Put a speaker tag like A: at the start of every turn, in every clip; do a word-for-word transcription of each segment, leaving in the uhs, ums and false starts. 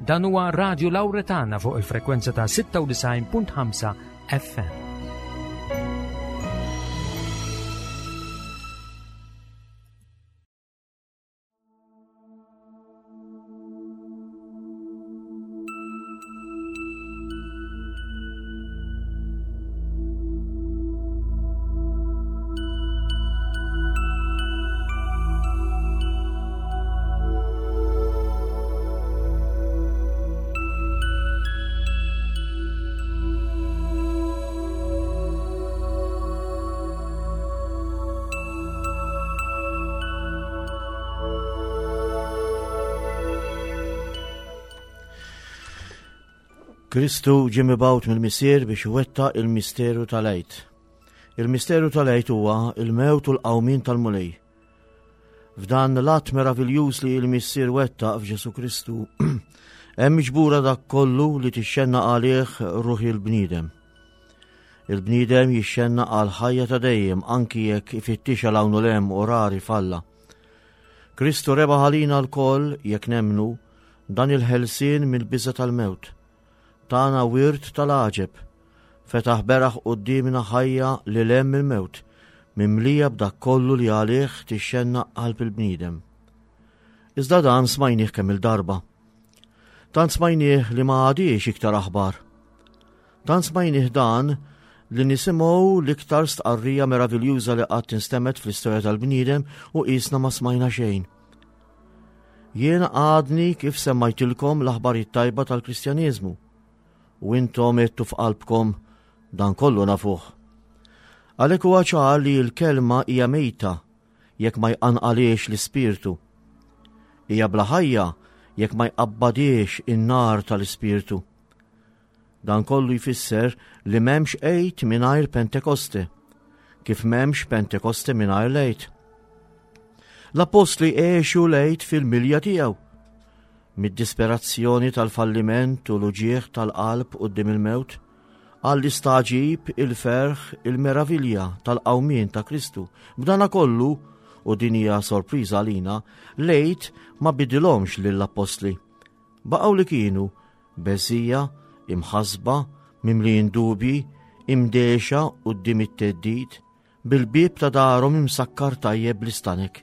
A: Dan huwa Radju Lawretana fuq il-frekwenza ta' sitta u tisgħin punt ħamsa F M.
B: Kristu ġie mibgħut mill-missier biex iwettaq il-misteru tal-għid. Il-misteru tal-għid huwa il-mewt u l-qawmin tal-mulej. F'dan l-att meraviljuż li l-missier wettaq f'Ġesu Kristu hemm miġbura dak kollu li tixxenna għalih ruħi l-bniedem. Il-bniedem jixxenna għal ħajja ta' dejjem anki jekk ifittixa l-hawn u l-hemm u rari falla. Kristu rebaħ għalina l-koll jekk nemmnu dan il-ħelsien mill-biża' tal-mewt. Tana wirt tal-għaġeb, fetaħ beraħ qudiemna ħajja li lem il-mewt, mimlija b'dak kollu li għalih tixxenna qalb il-bniedem. Iżda dan smajnieh kemm il-darba. Dan smajnieh li ma għadix iktar aħbar. Dan smajnieh dan li nisimgħu l-iktar stqarrija meraviljuża li qatt tinstemet fl-istorja tal-bniedem u qisna ma smajna xejn. Jiena għadni kif semmajtilkom l-aħbarijiet tajba tal-Kristjaniżmu. U intom ettu f'qalbkom dan kollu nafuh. Għalhekk huwa ċar li l-kelma hija mejta jekk ma jqanqalix l-ispirtu. Hija bla ħajja jekk ma jqabbadix in-nar tal-ispirtu. Dan kollu jfisser li m'hemmx għejt mingħajr Pentekoste, kif m'hemmx Pentekoste mingħajr l-għejt. L-apostli għexu l-għejt fil-milja tiegħu. Mid-disperazzjoni tal-falliment u l-uġieħ tal-qalb quddiem il-mewt, għall-istaġib il-ferħ il-meravilja tal-qawmien ta' Kristu. B'dana kollu, u din hija sorpriża għalina, lejt ma bidilhomx lill-apostli. Baqgħu li kienu beżija, imħasba, mimlijin dubji, imdexa quddiem it-teddid, bil-bib ta' darhom imsakkar tajjeb l-istanek.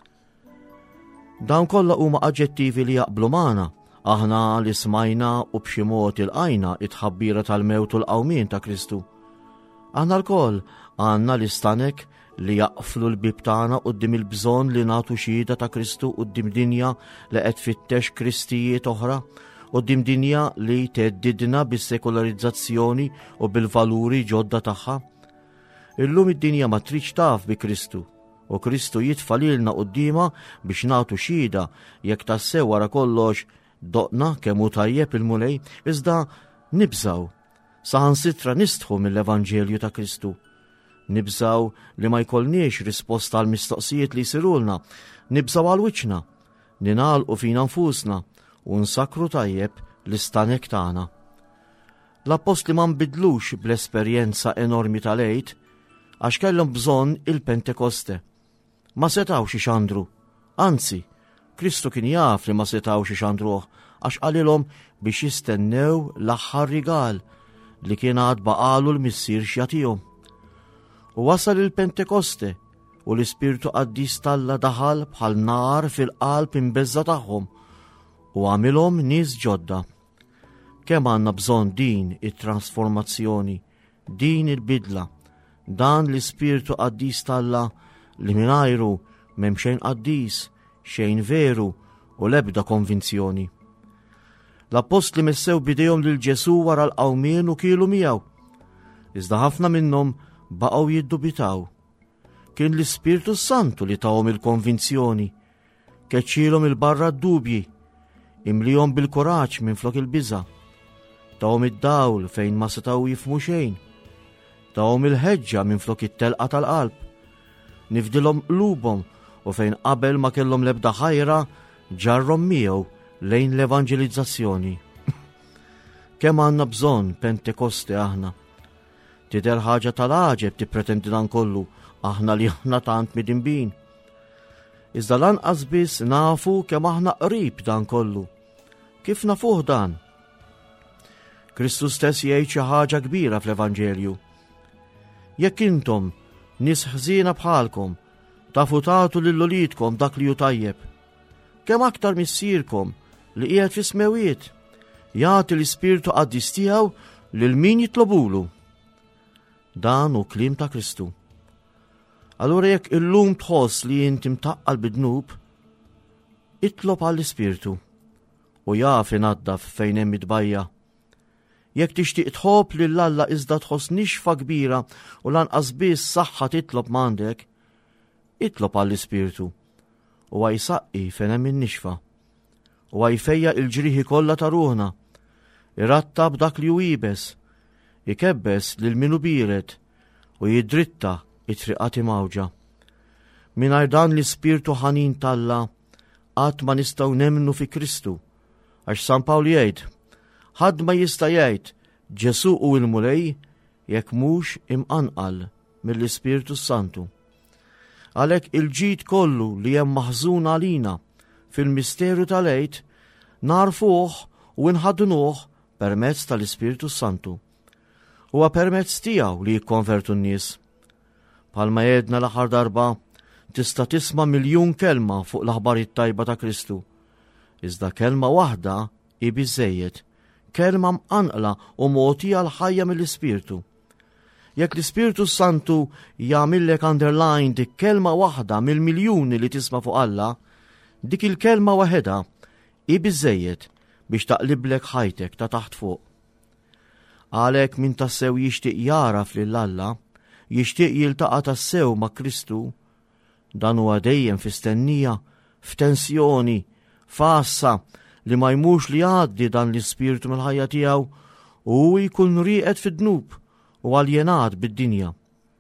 B: Dawn kollha huma aġġettivi li jaqblu magħna, aħna li smajna u b'xi mod ilqajna it-tħabbira tal-mewt u l-qawmien ta' Kristu. Aħna l-koll għandna l-istanek li jaqflu l-bib tagħna quddiem il-bżonn li nagħtu xhieda ta' Kristu quddiem dinja li qed tfittex kristijiet oħra, quddiem dinja li teddidna bis-sekolarizzazzjoni u bil-valuri ġodda tagħha. Illum id-dinja ma tridx taf bi Kristu. U Kristu jitfa' lilna qudiema biex nagħtu xhieda jekk tassew wara kollox doqna kemm hu tajjeb il-mulej, iżda nibżaw saħansitra nistħu mill-Evanġelju ta' Kristu. Nibżaw li ma jkollniex risposta għal mistoqsijiet li jsirulna, nibżaw għal wiċċna, ninagħlqu fina nfusna u nsakru tajjeb l-istanek tagħna. L-apostli ma nbidlux bl-esperjenza enormi tal-għejt għax kellhom bżonn il-Pentekoste. Ma setawx ixandru, anzi, Kristu kien jaf li ma setawx ixandruh għax qalilhom biex jistennew l-aħħar rigal li kien għad baqalu l-missier xjatihom. U wasal il-Pentekoste u l-Ispirtu Qaddis Talla daħal bħal nar fil-qalb imbeżza tagħhom u għamilhom nies ġodda. Kemm għandna bżonn din it-trasformazzjoni, din il-bidla, dan l-Ispirtu Qaddis Talla li mingħajru m'hemm xejn qaddis, xejn veru u l-ebda konvinzjoni. L-apostli messew bidejhom lil Ġesu wara l-qawmien u kielu miegħu. Iżda ħafna minnhom baqgħu jiddubitaw. Kien l-Ispirtu Santu li tawhom il-konvinzjoni, keċċilhom il-barra d-dubji, imlihom bil-kuraġġ minflok il-biża', tawhom id-dawl fejn ma setgħu jifhmu xejn, tawhom il-ħeġġa minflok it-telqa tal-qalb, nifdilhom qlubhom u fejn qabel ma kellhom l-ebda ħajra ġarrhom miegħu lejn l-evanġelizzazzjoni. Kemm għandna bżonn Pentekoste aħna. Tidher ħaġa tal-għaġeb tippretendi dan kollu aħna li aħna tant Kif nafuh dan? Kristus stess jgħid xi ħaġa kbira fl-Evanġelju. Jekk intom nies ħżiena bħalkom tafu tagħtu lil-ulidkom dak li hu tajjeb, kemm aktar missierkom li qiegħed fis-smewiet jagħti l-Ispirtu Qaddis tiegħu lil min jitlobulu. Dan hu kliem ta' Kristu. Allura jekk illum tħoss li inti mtaqqal bid-dnub, itlob għall-Ispirtu u jaf inaddaf fejn hemm idbajja. Jekk tixtieq tħobb lil Alla iżda tħoss nixfa kbira u lanqas biss saħħa titlob m'għandek, itlob għall-Ispirtu u jsaqqi fejn hemm in-nixfa u jfejja il-ġrieħi kollha ta' ruħna, irattab dak li hu jibes, ikebbes lil minu biret u jidritta it-triqati mawġa. Mingħajr dan l-Ispirtu ħanin talla qatt ma nistgħu nemmnu fi Kristu, għax San Pawl jgħid, ħadd ma jista' jgħid Ġesu hu l-mulej jekk mhux imqanqal mill-Ispirtu Santu. Għalhekk il-ġid kollu li hemm maħżun għalina fil-misteru tal-għid narfuh u nħadnuh permezz tal-Ispirtu Santu. Huwa permezz tiegħu li jikkonvertu n-nies. Bħalma jedna l-aħħar darba tista' tisma' miljun kelma fuq l-aħbar it-tajba ta' Kristu. Iżda kelma waħda hi biżżejjed, kelma mqanqla u mogħtija l-ħajja mill-Ispirtu. Jekk l-Ispirtu Santu jagħmillek underline dik kelma waħda mill-miljuni li tisma' fuq Alla, dik il-kelma waħedha hi biżżejjed biex taqliblek ħajtek ta' taħt fuq. Għalhekk min tassew jixtieq jaraf lil Alla, jixtieq jiltaqa' tassew ma' Kristu, dan huwa dejjem fistennija, f'tensjoni, fassa li ma jmux li jgħaddi dan l-Ispirtu mill-ħajja tiegħu u jkun rieqed fid-dnub u aljenat bid-dinja.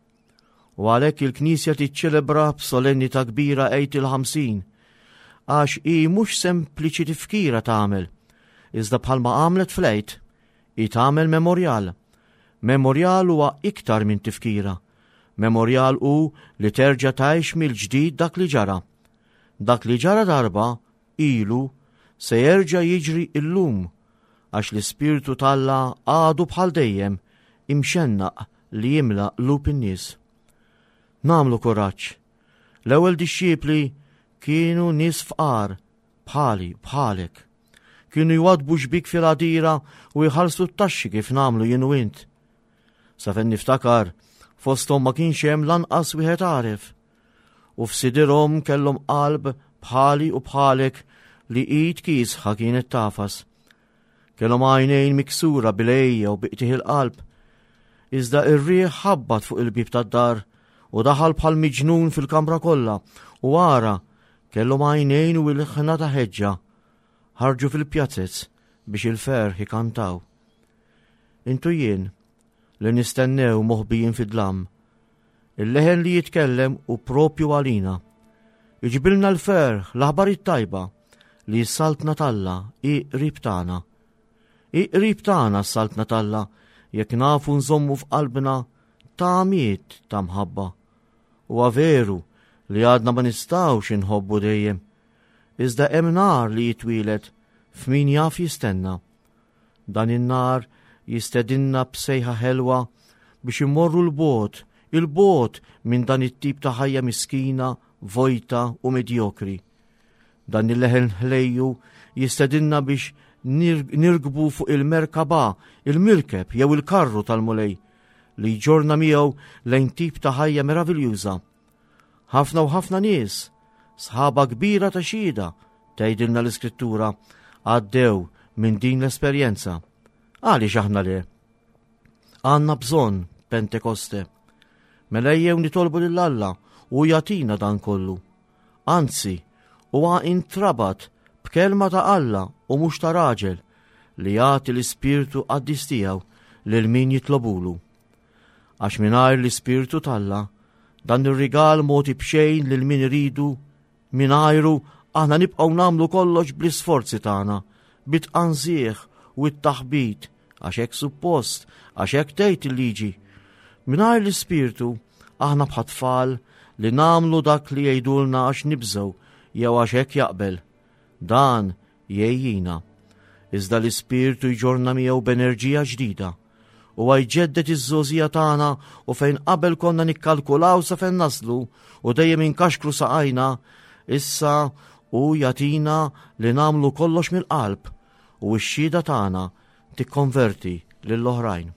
B: U għalhekk il-Knisja tiċċelebra b'solennità kbira Għid il-ħamsin, għax hi mhux sempliċi tifkira tagħmel, iżda bħalma għamlet fl-Għid, hi tagħmel memorjal. Memorjal huwa iktar minn tifkira. Memorjal hu li terġa' tgħix mill-ġdid dak li ġara. Dak li ġara darba ilu se jerġa' jiġri illum għax l-Ispirtu talla għadu bħal dejjem imxennaq li jimla qlub in-nies. Namlu kuraġġ. L-ewwel dixxiepli kienu nies fqar bħali bħalek. Kienu jwadbu xbik fil-għadira u jħallsu t-taxxi kif namlu jien u int. Sa fejn niftakar fosthom ma kienx hemm lanqas wieħed għaref. U f'sidirhom kellhom qalb bħali u bħalek li id kiesħa kienet tafas. Kellhom għajnejn miksura bil-ejja u biqtih il-qalb. Iżda ir-riħ ħabbat fuq il-bib tad-dar u daħal bħal miġnun fil-kamra kollha u wara kellhom għajnejn u l-ħna ta' ħeġġa ħarġu fil-pjazzezz biex il-ferħ ikantaw. Intu jien li nistennew moħbijin fid-dlam, il-leħen li jitkellem u propju għalina. Iġbilna l-ferħ, l-aħbar it-tajba li s-saltna talla i qrib tagħna. I qrib tagħna s-saltna talla jekk nafu nżommu f'qalbna tagħmiet ta' mħabba. Huwa veru li għadna ma nistgħux inħobbu dejjem, iżda hemm nar li jitwieled f'min jaf jistenna. Dan in-nar jistedinna b'sejħa ħelwa biex immorru l-bot, il-bot minn dan it-tip ta' ħajja miskina, vojta u medjokri. Dan il-leħen ħlejju jistedinna biex nirgbu fuq il-merkaba, il-mirkeb jew il-karru tal-mulej li ġorna miegħu lejn tip ta' ħajja meraviljuża. Ħafna u ħafna nies, sħaba kbira ta' xhieda, tgħidilna l-Iskrittura, għaddew minn din l-esperjenza. Għaliex aħna le? Għandna bżonn Pentekoste. Mela jew nitolbu lil Alla u jagħtina dan kollu. Anzi, huwa intrabat b'kelma ta' Alla u mhux ta' raġel li jagħti l-Ispirtu Qaddis tiegħu lil min jitlobulu. Għax mingħajr l-Ispirtu talla dan ir-rigal moti b'xejn lil min iridu, mingħajru aħna nibqgħu nagħmlu kollox bl-isforzi tagħna, bit-tqanżieħ u t-taħbit, għax hekk suppost, għax hekk tgħid il-liġi. Mingħajr l-Ispirtu aħna bħat-tfal li nagħmlu dak li jgħidulna għax nibżgħu jew għax hekk jaqbel. Dan jgħinna. iżda l-Ispirtu jġorna miegħu b'enerġija ġdida u jġeddet iż-żożija tagħna u fejn qabel konna nikkalkulaw sa fejn naslu u dejjem inkaxkru saqajna, issa u jatina li namlu kollox mill-qalb u x-xhieda tagħna tikkonverti lill-oħrajn.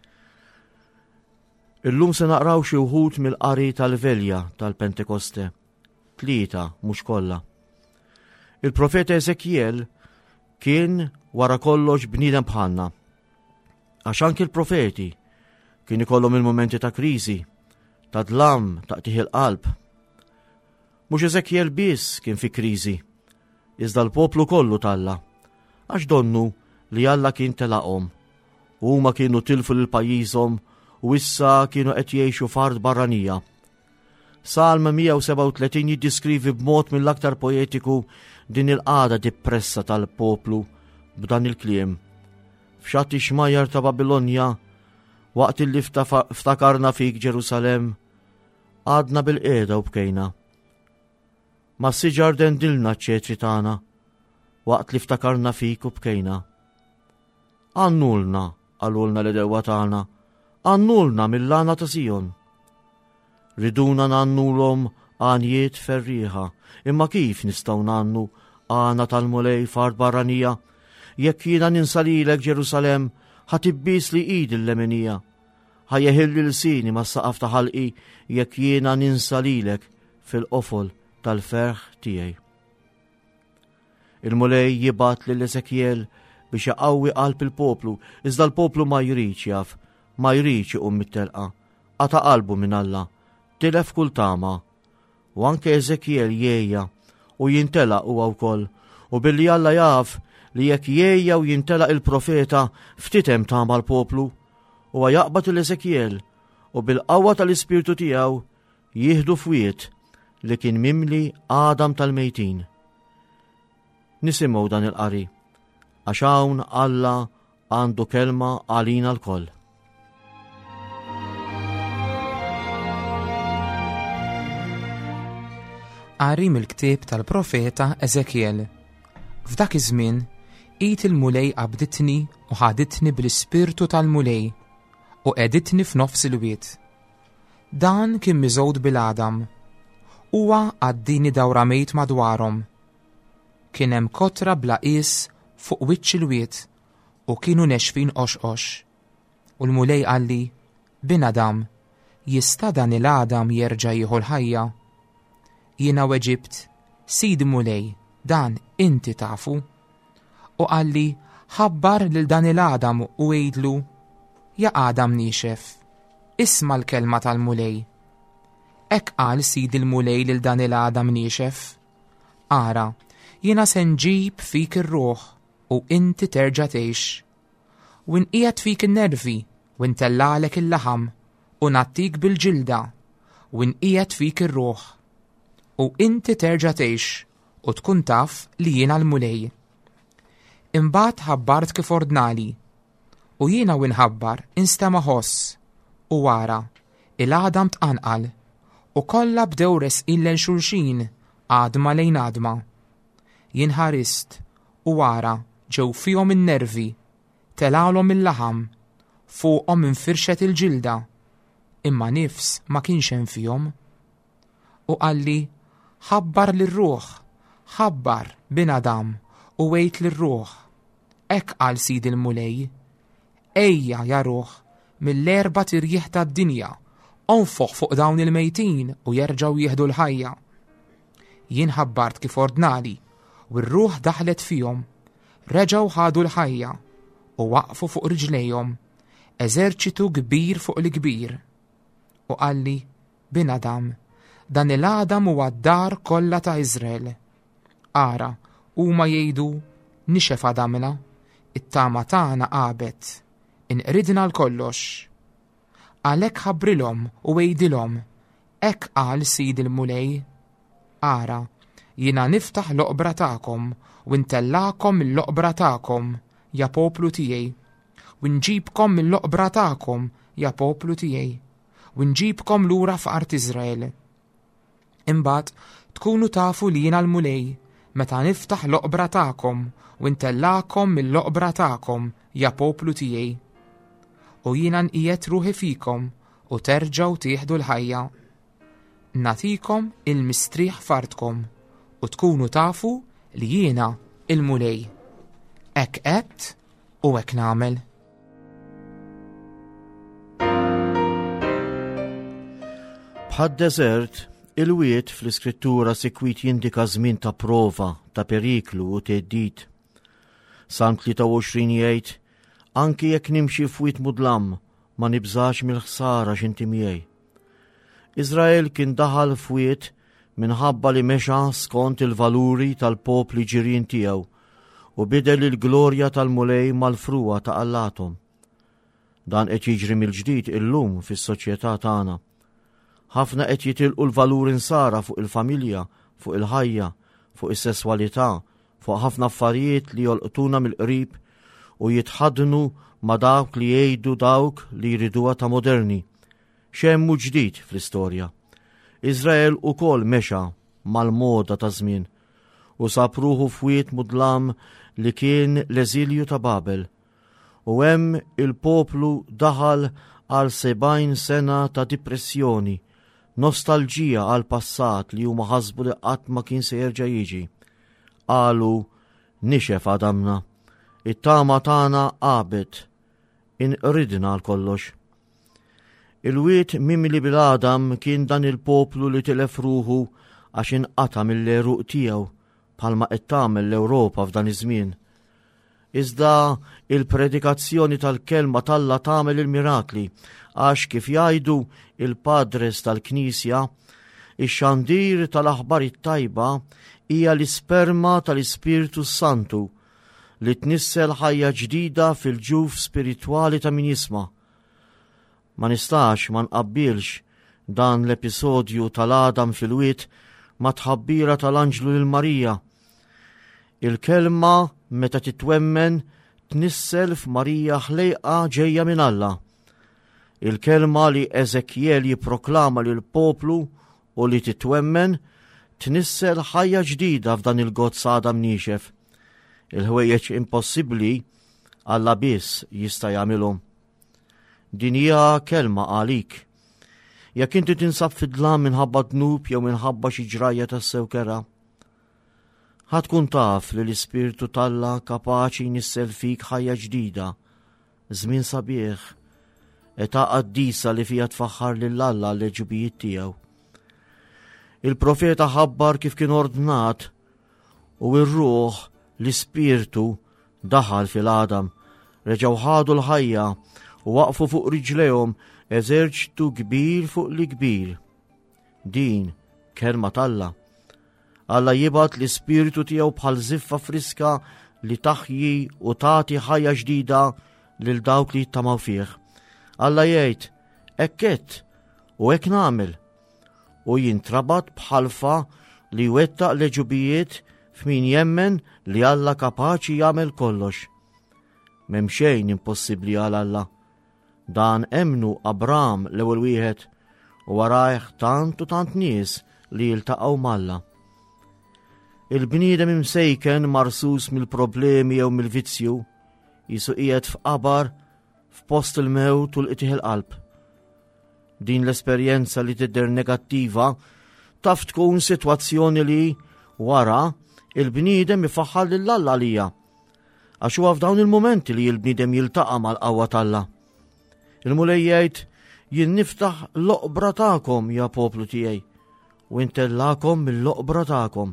B: Illum se naqraw xi wħud mill-qari tal-velja tal-Pentekoste, tlieta mhux kollha. Il-profeta Eżekjel kien wara kollox bniedem bħalna, għax anki l-profeti kien ikollhom il-momenti ta' kriżi, ta' dlam, ta' tieħ il-qalb. Mhux Eżekjel biss kien fi kriżi, iżda l-poplu kollu talla, għax donnu li Alla kien telaqhom, u huma kienu tilfu lil pajjiżhom u issa kienu qed jgħixu f'art barranija. Salm mija seba' u tletin jiddiskrivi b'mod mill-aktar poetiku din il-qagħda dippressa tal-poplu b'dan il-kliem. F'xatti xmajjar ta' Babilonja, waqt illi ftakarna fik Ġerusalem, għadna bil-qiegħda u bkejna. Ma s-siġar dendilna ċ-ċetri tagħna, waqt li ftakarna fik u bkejna. Għannulna, għallulna l-edewa tagħna, għannulna mill-lana ta' Sijon. Riduna nannulhom għanjiet ferriħa, imma kif nistgħu nannu għana tal-mulej f'art barranija, jekk jiena ninsalilek Ġerusalem, ħatibbis li id il-lemenija, ħajjeħilli l-sini ma s-saqaf ta' ħalqi jekk jiena ninsalilek fil-qofol tal-ferħ tiegħi. Il-mulej jibat lil Eżekjel biex jaqawwi qalb il-poplu, iżda l-poplu ma jridx jaf, ma jridx iqum mit-telqa, qata' qalbu minn Alla, tilef kull tama, u anke Eżekjel jgħejja u jintela huwa wkoll, u billi Alla jaf li jekk jgħejja u jintela il-profeta ftitem tama l-poplu, u jaqbad il-Eżekjel u bil-qawwa tal-Ispirtu tiegħu jieħdu fwiet li kien mimli Adam tal-mejtin. Nisimgħu dan il-qari, għax hawn Alla għandu kelma għalina l-koll.
C: Qari mill-ktieb tal-profeta Eżekjel. F'dak iż-żmien qiet il-mulej qabditni u ħaditni bl-ispirtu tal-mulej u qeditni f'nofs il-wied. Dan kien miżgħud bil-Adam. Huwa għaddini dawra mejt madwarhom. Kien hemm kotra bla qies fuq wiċċ il-wied u kienu nexfin qoxqox. U l-mulej qalli, bin Adam, jista' dan il-Adam jerġa' jieħu l-ħajja? Jiena weġibt, Sidi mulej, dan inti tafu. U qalli, ħabbar lil dan il-Adam u għejdlu, ja Adam nixef, isma' l-kelma tal-mulej. Ek qal Sidi l-mulej lil dan il-Adam nixef. Ara, jiena se nġib fik ir-ruħ u inti terġa' tgħix. U nqiegħed fik in-nervi u ntellalek il-laħam u nattik bil-ġilda u nqiegħed fik ir-ruħ. U inti terġa' tgħix u tkun taf li jiena l-mulej. Imbagħad ħabbart kif ordnali, u jiena u nħabbar instema' ħoss, u wara il-Adam tqanqal, u kollha bdew resqin lejn xulxin għadma lejn għadma. Jien ħarist, u wara ġew fihom in-nervi, telgħulhom il-laħam, fuqhom infirxet il-ġilda, imma nifs ma kienx hemm fihom. U qalli, ħabbar lir-ruħ, ħabbar bin Adam u wejt lir-ruħ. Ek qal Sidi l-mulej, ejja ja ruħ mill-erba tirjieħ tad-dinja, onfoħ fuq dawn il-mejtin u jerġgħu jieħdu l-ħajja. Jien ħabbart kif ordnali u r-ruħ daħlet fihom, reġgħu ħadu l-ħajja u waqfu fuq riġlejhom, eżerċitu kbir fuq l-kbir. U qalli, bin Adam, dan il-Adam huwa d-dar kollha ta' Iżrael. Ara, huma jgħidu nixef Adamna, it-tama tagħna qabet, inqridna l-kollox. Għalhekk ħabbrilhom u għejdilhom, hekk qal Sidi l-mulej. Ara, jiena niftaħ l-oqbra tagħkom u ntellakom mill-oqbra tagħkom, ja poplu tiegħi, u nġibkom mill-oqbra tagħkom, ja poplu tiegħi, u nġibkom lura f'art Iżrael. Imbagħad tkunu tafu li jiena l-mulej meta niftaħ l-oqbra tagħkom u ntellakom mill-oqbra tagħkom ja poplu tiegħi. U jiena nqiegħed ruħi fikom u terġgħu tieħdu l-ħajja. Natikom il-mistrieħ fardkom u tkunu tafu li jiena il-mulej. Hekk qed u hekk nagħmel.
B: Bħad-deżert, il-wiet fl-iskrittura sikwit jindika żmien ta' prova, ta' periklu u teddid. Salm tlieta u għoxrin jgħid, anki jekk nimxi f'wiet mudlam, ma nibżax mill-ħsara x'inti miegħi. Iżrael kien daħal f'wiet minħabba li mexa skont il-valuri tal-popli ġirien tiegħu u bidel il-glorja tal-mulej mal-fruwa ta' Allatom. Dan qed jiġri mill-ġdid illum fis-soċjetà tagħna. Ħafna qed jitilqu l-valur insara fuq il-familja, fuq il-ħajja, fuq is-sesswalità, fuq ħafna affarijiet li jolqtuna mill-qrib u jitħadnu ma' dawk li jgħidu dawk li jriduha ta' moderni. Xemmu ġdid fl-istorja. Iżrael ukoll mexa mal-moda ta' żmien u sapruħu f'wiet mudlam li kien l-eżilju ta' Babel. U hemm il-poplu daħal għal sebgħin sena ta' depressjoni, nostalġija għal passat li huma ħasbu li qatt ma kien se jerġa' jiġi. Qalu nixef għadamna, it-tama tagħna qabet, inqridna għal kollox. Il-wiet mimli bil-Adam kien dan il-poplu li tilef ruħu għax inqata mill-eruq tiegħu bħalma qed tagħmel l-Ewropa f'dan iż-żmien. Iżda il-predikazzjoni tal-kelma talla tagħmel il-mirakli għax kif jgħidu il-padres tal-Knisja, ix-xandir tal-aħbar it-tajba hija l-isperma tal-Ispiritu Santu li tnissel ħajja ġdida fil-ġuf spiritwali ta' min jisma'. Ma nistax ma nqabbilx dan l-episodju tal-Adam fil-wiet ma tħabbira tal-Anġlu lil Marija. Il-kelma meta titwemmen tnissel f'Marija ħlejqa ġejja minn Alla. Il-kelma li Eżekjel jipproklama lil poplu u li titwemmen tnissel ħajja ġdida f'dan il-gozz Adam nixef. Il-ħwejjeġ impossibbli Alla biss jista' jagħmilhom. Din hija kelma għalik. Jekk inti tinsab fid-dlam minħabba dnub jew minħabba xi ġrajja tas-sewkera, ħatkun taf li l-Ispirtu talla kapaċi jnissel fik ħajja ġdida, żmien sabiħ, età qaddisa li fija tfaħħar lil Alla l-ġubijiet tiegħu. Il-profeta ħabbar kif kien ordnat u r-ruħ l-Ispirtu daħal fil-Adam, reġgħu ħadu l-ħajja u waqfu fuq riġlejhom eżerċitu kbir fuq li kbir. Din kelma talla. Alla jibat l-Ispiritu tiegħu bħal ziffa friska li taħji u tagħti ħajja ġdida lil dawk li jittamaw fih. Alla jgħid, ekket u hekk nagħmel u jintrabat bħalfa li wettaq l-ġubijiet f'min jemmen li Alla kapaċi jagħmel kollox. M'hemm xejn impossibbli għal Alla. Dan emnu Abram l-ewwel wieħed u warajh tant u tant nies li jiltaqgħu malla. Il-bniedem imsejken marsus mill-problemi jew mill-vizzju jisu qiegħed f'qabar f'post il-mewt u l-qitih il-qalb. Din l-esperjenza li tidher negattiva taf tkun sitwazzjoni li wara il-bniedem ifaħħal lil Alla għalija għax huwa f'dawn il-momenti li l-bniedem jiltaqa' mal-qawwa tal-Alla. Il-mulej jgħid, jien niftaħ l-oqbra tagħkom ja poplu tiegħi u intellakom mill-oqbra tagħkom.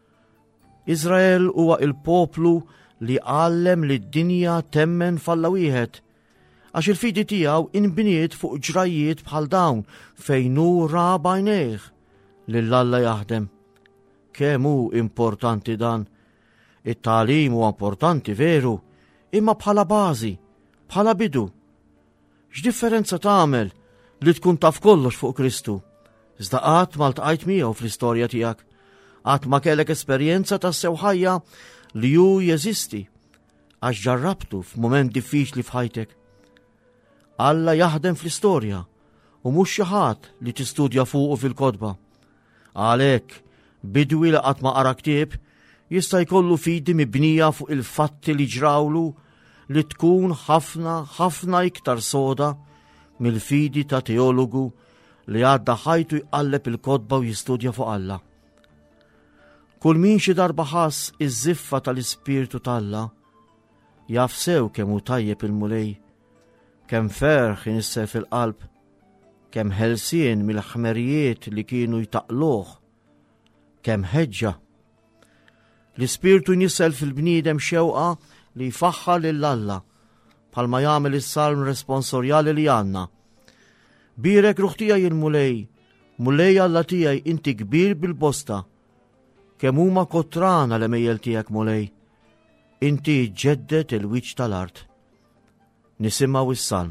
B: Iżrael huwa il-poplu li għallem li d-dinja temmen f'Alla wieħed għax il-fidi tiegħu inbniet fuq ġrajiet bħal dawn fejn hu ra bajnejh lil Alla jaħdem. Kemm hu importanti dan. It-tagħlim huwa importanti veru, imma bħala bażi, bħala bidu. X'differenza tagħmel li tkun taf kollox fuq Kristu? Iżda qatt ma ltqajt miegħu fl-istorja tiegħek, qatt ma kellek esperjenza tas-sew ħajja li hu jeżisti għax ġarrabtu f'mument diffiċli f'ħajtek. Alla jaħdem fl-istorja u mhux xi ħadd li tistudja fuqu fil-kotba. Għalhekk bidwi li qatt ma qara ktieb jista' jkollu fidi mibnija fuq il-fatti li ġrawlu li tkun ħafna ħafna iktar soda mill-fidi ta' teologu li għadda ħajtu jqalleb il-kodba u jistudja fuq Alla. Kull min xi darba ħass iż-żiffa tal-Ispirtu t'Alla jaf sew kemm hu tajjeb il-mulej, kemm ferħ inisser fil-qalb, kemm ħelsien mill-ħmerijiet li kienu jtaqluh, kemm ħeġġa. L-Ispirtu jnissel fil-bniedem xewqa li jfaħħar lill-Alla bħalma jagħmel is-salm responsorjali li għandna. Birek ruħ tiegħi il-mulej, mulej Alla tiegħi inti kbir bil-bosta, kemm huma kotrana l-emejjel tiegħek mulej, inti ġeddet il-wiċċ tal-art. Nisimgħu is-salm.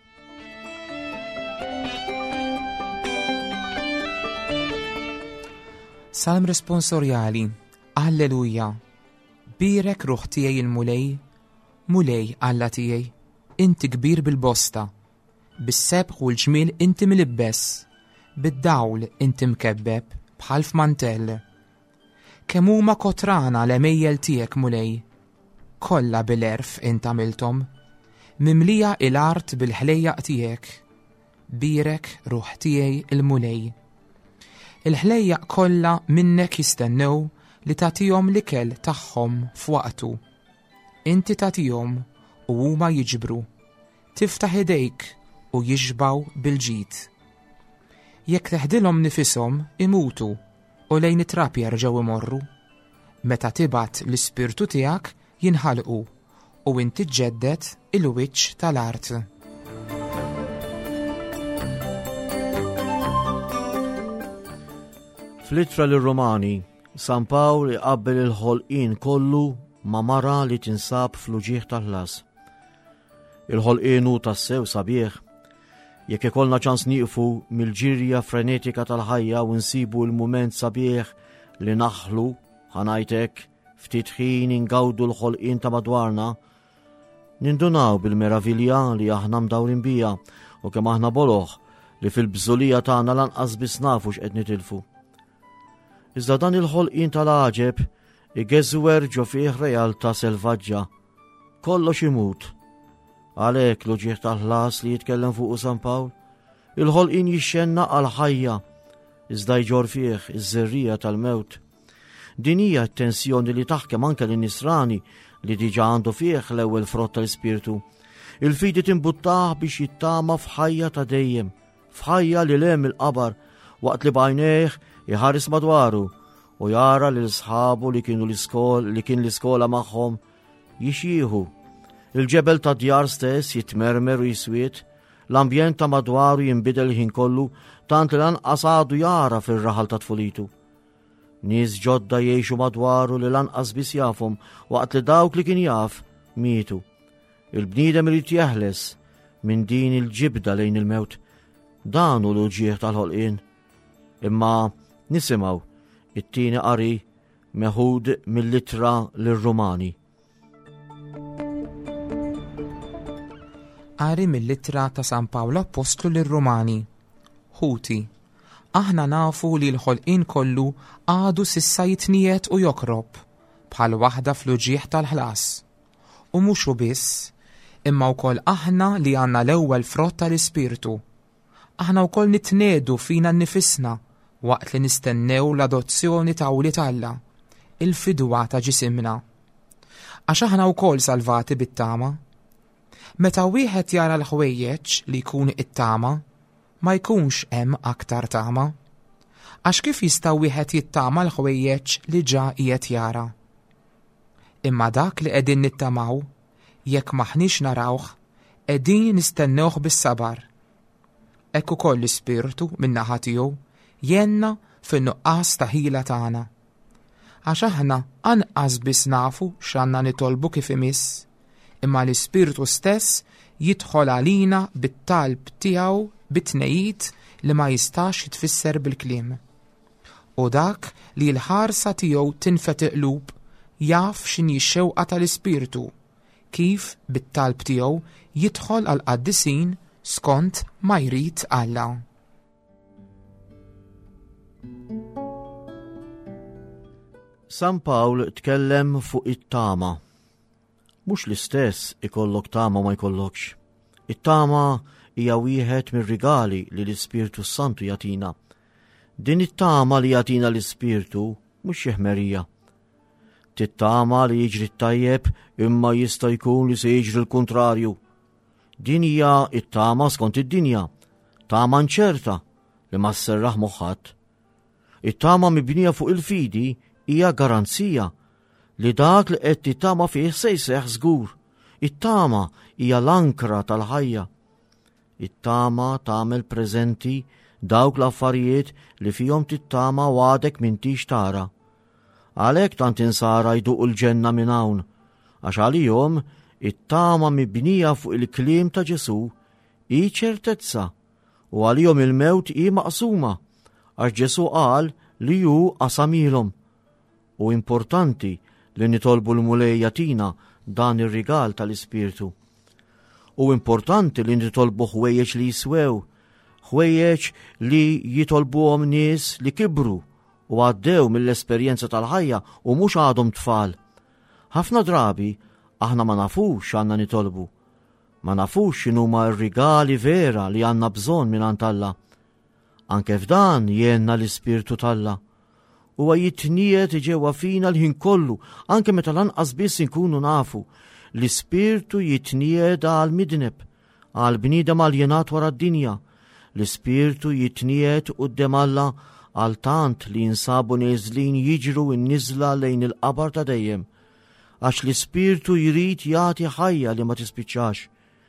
C: Salm responsorjali. Alleluja. Birek ruħ tiegħi il-mulej, mulej Alla tiegħi, inti kbir bil-bosta, bis-sebħ u l-ġmiel inti milibbes, bid-dawl inti mkebbeb bħal f'mantell. Kemm huma kotrana l-emejjel tiegħek mulej, kollha bil-erf int għamilthom, mimlija il-art bil-ħlejjaq tiegħek, birek ruħ tiegħi il-mulej. Il-ħlejjaq kollha minnek jistennew li tagħtihom l-ikel tagħhom f'waqtu. Inti tagħtihom u huma jiġbru, tiftaħ idejk u jiġbaw bil-ġid. Jekk teħdilhom nifishom imutu u lejn it-trap jerġgħu imorru, meta tibgħat l-Ispirtu tiegħek jinħalqu u inti tġeddet il-wiċċ tal-art.
B: Fl-ittra lir-Romani, San Pawl iqabbel il-ħolqien kollu ma' mara li tinsab fl-uġieħ tal-ħlas. Il-ħolqien hu tassew sabiħ, jekk ikollna ċans nieqfu mill-ġirja frenetika tal-ħajja u nsibu l-mument sabiħ li naħlu ħanajtek ftit ħin ingawdu l-ħolqien ta' madwarna, nindunaw bil-meravilja li aħna mdawrin bija u kemm aħna boloħ li fil-bżolija tagħna lanqas biss nafu x'qed nitilfu. Iżda dan il-ħolqien tal-għaġeb igeżwer ġo fih realtà selvaġġa, kollox imut. Għalhekk l-uġieħ tal-ħlas li jitkellem fuq San Pawl, il-ħolqien jixxenna għal ħajja, iżda jġor fih iż-żerrija tal-mewt. Din hija t-tensjoni li taħkem anke lin-nisrani li diġà għandu fih l-ewwel frott tal-Ispirtu. Il-fidi timbuttaħ biex jittama f'ħajja ta' dejjem, f'ħajja li lem il-qabar waqt li bajnejh iħares madwaru u jara li l-sħabu li kienu l-iskol li kien l-iskola magħhom jixjieħu. Il-ġebel ta' djar stess jitmermer u jiswiet, l-ambjent ta' madwaru jinbidel ħin kollu tant li lanqas għadu jara fir-raħal ta' tfulitu. Nies ġodda jgħixu madwaru li lanqas biss jafhom waqt li dawk li kien jaf mietu. Il-bniedem irid jeħles minn din il-ġibda lejn il-mewt. Dan hu l-uġieħ tal-ħolqien. Imma nisimgħu it-tieni qari meħud mill-ittra lir-Rumani.
C: Qari mill-ittra ta' San Pawl Apostlu lir-Rumani. Ħuti, aħna nafu li l-ħolqien kollu għadu sissa jitniet u jokrob bħal waħda fl-uġieħ tal-ħlas. U mhux biss, imma wkoll aħna li għandna l-ewwel frott tal-Ispirtu. Aħna wkoll nitnedu fina nnifisna waqt li nistennew l-adozzjoni ta' wlied Alla, il-fidwa ta' ġisimna. Għax aħna wkoll salvati bit-tama. Meta wieħed jara l-ħwejjeġ li jkun it-tama, ma jkunx hemm aktar tama. Għax kif jista' wieħed jittama l-ħwejjeġ li ġa qiegħed jara. Imma dak li qegħdin nittamaw, jekk maħniex narawh, qegħdin nistennewh bis-sabar. Hekk ukoll l-Ispirtu min-naħa tiegħu jenna fin-nuqqas ta' ħila tagħna. Għax aħna anqas biss nafu x'għandna nitolbu kif imiss, imma l-Ispirtu stess jidħol għalina bit-talb tiegħu bit-tnejjid li ma jistax jitfisser bil-kliem. U dak li l-ħarsa tiegħu tinfeteq qlub jaf x'inhi x-xewqa tal-Ispirtu, kif bit-talb tiegħu jidħol għal qaddisin skont ma jrid Alla.
B: San Pawl tkellem fuq it-tama. Mhux l-istess ikollok tama ma jkollokx. It-tama hija wieħed mir-rigali li l-Ispirtu Santu jatina. Din it-tama li jatina l-Ispirtu mhux xi ħmerija. Tittama li jiġri t-tajjeb imma jista' jkun li se jiġri l-kuntrarju. Din hija it-tama skont id-dinja, tama nċerta li ma sserraħ moħħat. It-tama mibnija fuq il-fidi hija garanzija li dak li qed tittama fih se jseħħ żgur. It-tama hija l-ankra tal-ħajja. It-tama tagħmel preżenti dawk l-affarijiet li fihom tittama għadek m'intix tara. Għalhekk tant insara jduqu l-ġenna minn hawn, għax għalihom it-tama mibnija fuq il-kliem ta' Ġesu hi ċertezza u għalihom il-mewt hi maqsuma għax Ġesu qal li hu qasamilhom. U importanti li nitolbu l-mulej jatina dan ir-rigal tal-Ispirtu. U importanti li nitolbu ħwejjeġ li jiswew, ħwejjeġ li jitolbuhom nies li kibru u għaddew mill-esperjenza tal-ħajja u mhux għadhom tfal. Ħafna drabi aħna ma nafux għandna nitolbu. Ma nafux x'inhuma r-rigali vera li għandna bżonn mingħand Alla. Anke f'dan jenna l-Ispirtu t'Alla. Huwa jitniet ġewwa fina l-ħin kollu, anke meta lanqas biss inkunu nafu. L-Ispirtu jitniet għal midneb, għal bniedem aljenat wara d-dinja. L-Ispirtu jitniet quddiem Alla għal tant li jinsabu neżlin jiġru n-niżla lejn il-qabar ta' dejjem, għax l-Ispirtu jrid jagħti ħajja li ma tispiċċax.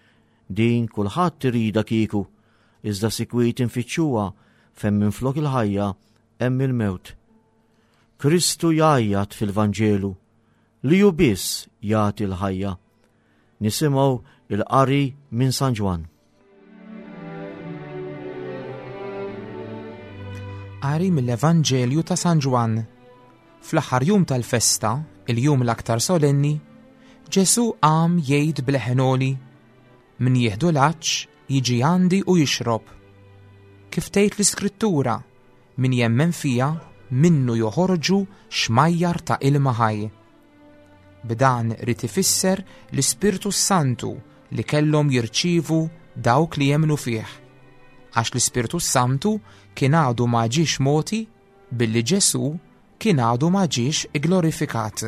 B: Din kulħadd tirida kieku, iżda sikwit infittxuha fejn minflok il-ħajja hemm il-mewt. Kristu jgħajjat fil-Vanġelu li hu biss jagħti l-ħajja. Nisimgħu il-qari minn San Ġwan.
C: Qari mill-Evanġelju ta' San Ġwan. Fl-aħħar jum tal-festa, il-jum l-aktar solenni, Ġesu qam jgħid bleħenoli, min jieħdu l-aċċ jiġi għandi u jixrob. Kif tgħid l-Iskrittura, min jemmen fija minnu joħorġu xmajjar ta' ilma ħaj. B'dan rid ifisser l-Ispirtu Santu li kellhom jirċievu dawk li jemmnu fih, għax l-Ispirtu Santu kien għadu ma ġiex moti billi Ġesu kien għadu ma ġiex glorifikat.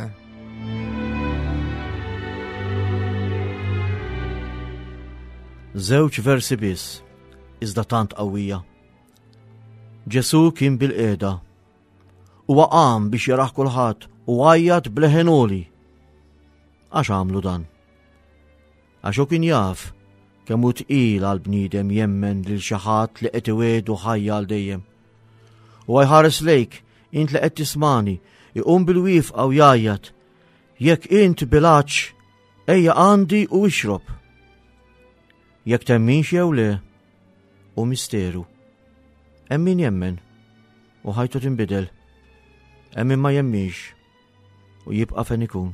B: Żewġ versi biss, iżda tant qawwija. Ġesu kien bil-qiegħda u qam biex jaraħ kulħadd u għajjat bleħenoli. Għax għamlu dan? Għax hu kien jaf kemm hu tqil għal bniedem jemmen lil xi ħadd li qed iwedu ħajja għal dejjem. U jħares lejk int li qed tismani iqum bil-wifqa u jgħajjat, jekk int bilaċ ejja għandi u ixrob. Jekk temminx jew le, u misteru. Hemm min jemmen u ħajtu tinbidel. Hemm min ma jemminx u jibqa' fejn ikun.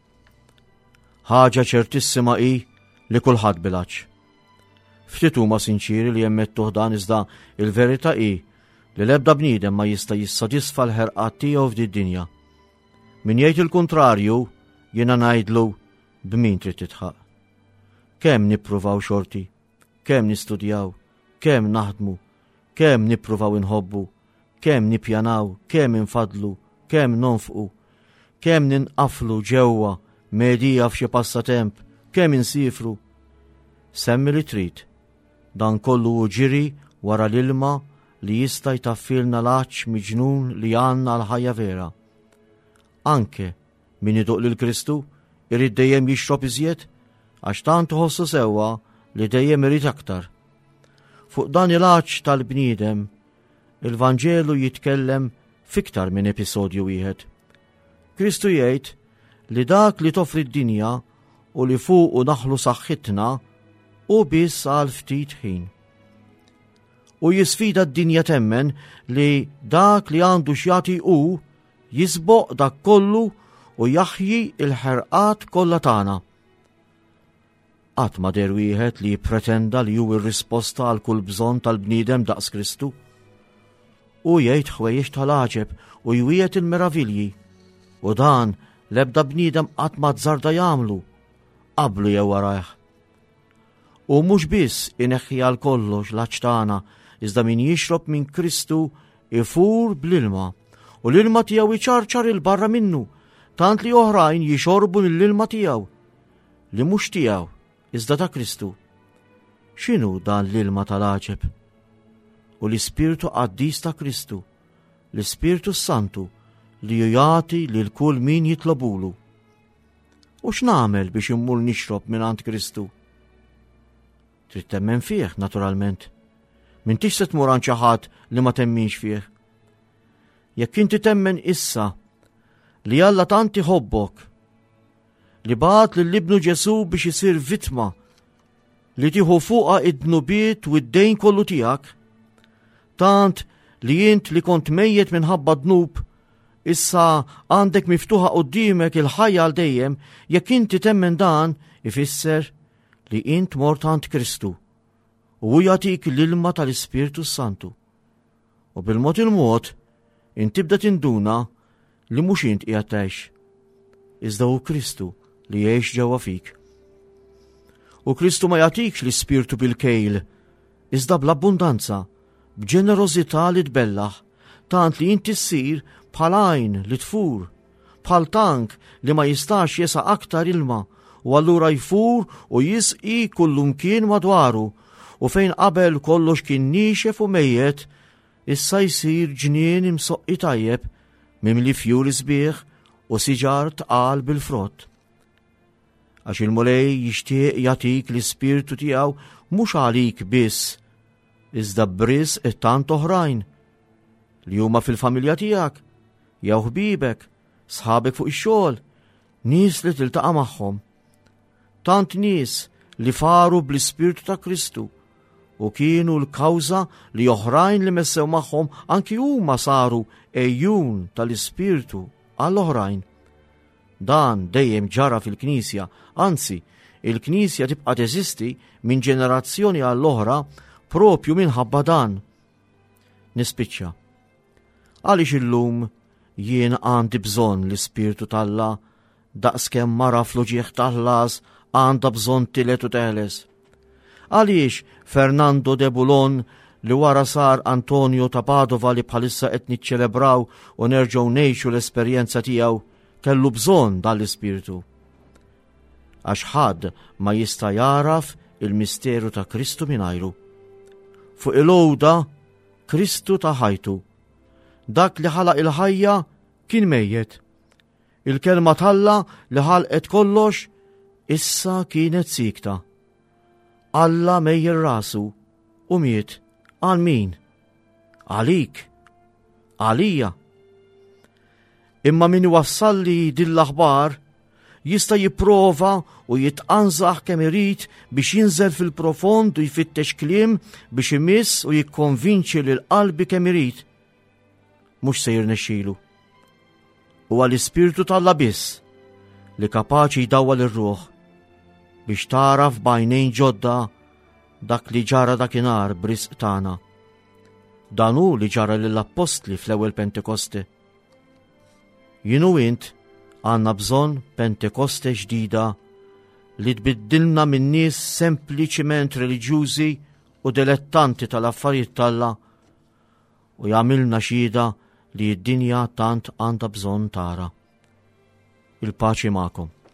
B: Ħaġa ċertissima hi li kulħadd bilaċ. Ftit huma sinċiri li jemmettuh dan iżda il-verità hi li l-ebda bniedem ma jista' jissodisfa l-ħerqat tiegħu f'di d-dinja. Min jgħid il-kuntrarju jiena ngħidlu b'min trid titħaq. Kemm nippruvaw xorti, kemm nistudjaw, kemm naħdmu, kemm nippruvaw inħobbu, kemm nippjanaw, kemm infadlu, kemm nonfqu, kemm ninqaflu ġewwa medija f'xi passatemp, kemm insifru. Semmi li trid, dan kollu ġiri wara l-ilma li jista' jtaffilna l-għaċċ miġnun li għandna l-ħajja vera. Anke min iduq lil Kristu irid dejjem jixrob iżjed għax tant iħossu sewwa li dejjem irid aktar. Fuq dan il-għaċċ tal-bniedem, il-Vanġelu jitkellem fiktar minn episodju wieħed. Kristu jgħid li dak li toffri d-dinja u li fuq u naħlu saħħitna u biss għal ftit ħin. U jisfida d-dinja temmen li dak li għandu xjati u jisboq dak kollu u jaħji il-ħerqat kollha tagħna. Qatt ma der wieħed li jippretenda li hu r-risposta għal kull bżonn tal-bniedem daqs Kristu. U jgħid ħwejjeġ tal-għaġeb u jwiegħed il-meravilji. U dan l-ebda bniedem qatt ma zzarda jagħmlu qablu jew warajh. U mhux biss ineħħi għal kollox l-aċċ tagħna, iżda min jixrob minn Kristu ifur bl-ilma u l-ilma tiegħu iċarċar il-barra minnu, tant li oħrajn jixorbu mill-ilma tiegħu li mhux tiegħu iżda ta' Kristu. X'inhu dan l-ilma tal-aġeb? U l-Ispirtu Qaddis ta' Kristu, l-Ispirtu Santu li jagħti lil kull min jitlobulu. U x'nagħmel biex immur nixrob mingħand Kristu? Trid temmen fih, naturalment. M'intix se tmur għand xi ħadd li ma temminx fih. Jekk inti temmen issa li Alla tant iħobbok, li bagħat lill-Ibnu Ġesu biex isir vittma li tieħu fuqha id-dnubiet u d-dejn kollu tiegħek, tant li int li kont mejjed minħabba dnub issa għandek miftuħa qudiemek il-ħajja għal dejjem, jekk inti temmen dan ifisser li int mort għand Kristu u hu jagħtik l-ilma tal-Ispirtu Santu. U bil-mod il-mod int tibda tinduna li mhux int qiegħed tgħix, iżda hu Kristu li jgħix ġewwa fik. U Kristu ma jagħtikx l-Ispirtu bil-kejl, iżda bl-abbundanza, b'ġenerożità li tbellaħ, tant li inti ssir bħal għajn li tfur, bħal tank li ma jistax jesa aktar ilma, u allura jfur u jisqi kullumkien madwaru, u fejn qabel kollox kien nixef u mejjed, issa jsir ġnien imsoqqi tajjeb, mimli fjur sbieħ u siġar tqal bil-frott. Għax il-mulej jixtieq jagħtik l-Ispirtu tiegħu mhux għalik biss, iżda bris it-tant oħrajn li huma fil-familja tiegħek, jew ħbibek, sħabek fuq ix-xogħol, nies li tiltaqa' magħhom. Tant nies li faru bl-Ispirtu ta' Kristu u kienu l-kawża li oħrajn li messew magħhom anki huma saru ejjun tal-Ispirtu għall-oħrajn. Dan dejjem ġara fil-Knisja, anzi, il-Knisja tibqa' teżisti minn ġenerazzjoni għall-oħra propju minħabba dan. Nispiċċa. Għaliex illum jien għandi bżonn l-Ispirtu tal-Alla daqskemm mara fl-uġieħ tal-las għandha bżonn tilet u teles. Għaliex Fernando de Bulon li wara sar Antonio ta' Padova li bħalissa qed niċċelebraw u nerġgħu ngħixu l-esperjenza tiegħu kellu bżonn dal-Ispirtu. Għax ħadd ma jista' jaraf il-misteru ta' Kristu mingħajru. Fuq il-għowda Kristu ta' ħajtu. Dak li ħalaq il-ħajja kien mejjed. Il-kelma talla li ħalqet kollox issa kienet sikta. Alla mejjer rasu u miet. Għal min? Għalik. Għalija. Imma min wassalli din l-aħbar jista' jipprova u jitqanżaħ kemm irid biex jinżel fil-profond u jfittex kliem biex imiss u jikkonvinċi lil qalbi kemm irid. Mhux se jirnexxielu. Huwa l-Ispirtu tal-Alla biss li kapaċi jdawwal ir-ruħ biex taraf b'għajnejn ġodda dak li ġara dakinhar b'risq tagħna. Dan hu li ġara lill-Apostli fl-ewwel Pentekoste. Jien u int għandna bżonn Pentekoste ġdida li tbiddilna minn nies sempliċiment reliġjużi u dilettanti tal-affarijiet tal-Alla u jagħmilna xhieda li d-dinja tant għandha bżonn tara. Il-paċi magħkom.